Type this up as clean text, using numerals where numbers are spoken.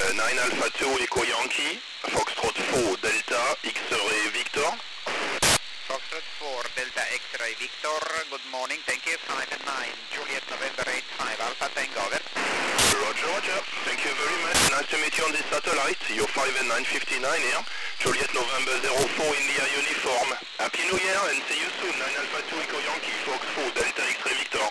9 Alpha 2 Echo Yankee, Foxtrot 4 Delta X-Ray Victor. Foxtrot 4 Delta X-Ray Victor, good morning, thank you, 5 and 9, Juliet November 85 Alpha Tango, over. Roger, roger, thank you very much, nice to meet you on this satellite, you're 5 and 959 here, Juliet November 04 India uniform. Happy New Year and see you soon, 9 Alpha 2 Echo Yankee, Fox 4 Delta X-Ray Victor.